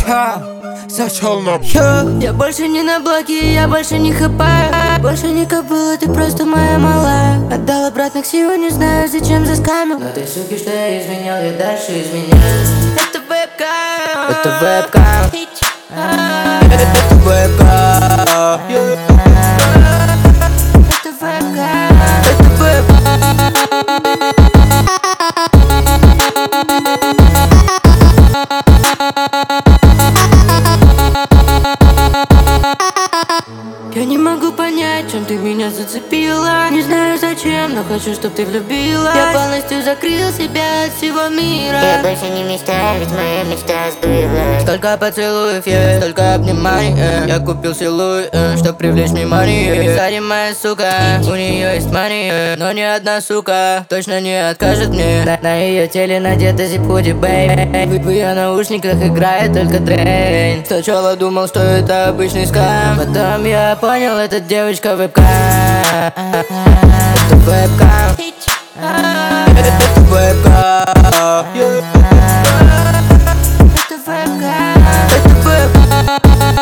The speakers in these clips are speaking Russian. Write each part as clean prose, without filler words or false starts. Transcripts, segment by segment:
Зашел на Я больше не на блоке, я больше не хапаю. Больше не кобыла, ты просто моя малая. Отдал обратно к Сиву, не знаю зачем заскамил. Но ты, суки, что я изменял, я дальше изменяю. Это вебкам, это вебкам, это вебкам, это вебкам, это вебкам. Я не могу понять, чем ты меня зацепила. Не знаю зачем, но хочу, чтоб ты влюбилась. Я полностью закрыл себя от всего мира. Я больше не мечтаю, ведь моя мечта сбылась. Столько поцелуев есть, столько обниманий. Я купил силуй, чтоб привлечь внимание. Сзади моя сука, у нее есть мания. Но ни одна сука точно не откажет мне. На ее теле надета зип-худи, бэй. В ее наушниках играет только трейн. Сначала думал, что это обычный скам. Потом я понял, это девочка вебкам. Это вебкам, это вебкам, это вебкам, это вебкам.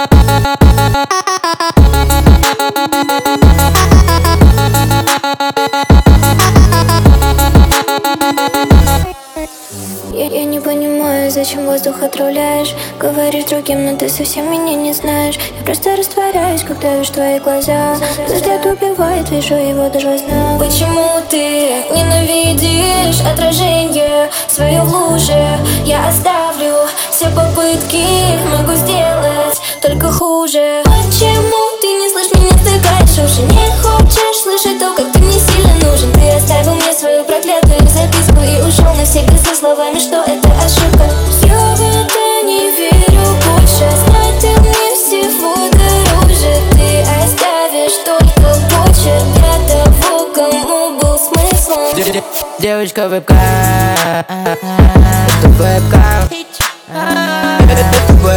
Я не понимаю, зачем воздух отравляешь. Говоришь другим, но ты совсем меня не знаешь. Я просто растворяюсь, когда вижу твои глаза. Взгляд убивает, вижу его до глаза. Почему ты ненавидишь отражение свое в луже? Я оставлю все попытки, могу сделать только хуже. Почему ты не слышишь меня, втыкаешь уши? Не хочешь слышать то, как ты мне сильно нужен. Ты оставил мне свою проклятую записку и ушел навсегда со словами, что это ошибка. Я в это не верю больше. Знай, ты мне всего дороже. Ты оставишь только почерк для того, кому был смыслом. Девочка вебкам, это вебкам, это вебкам.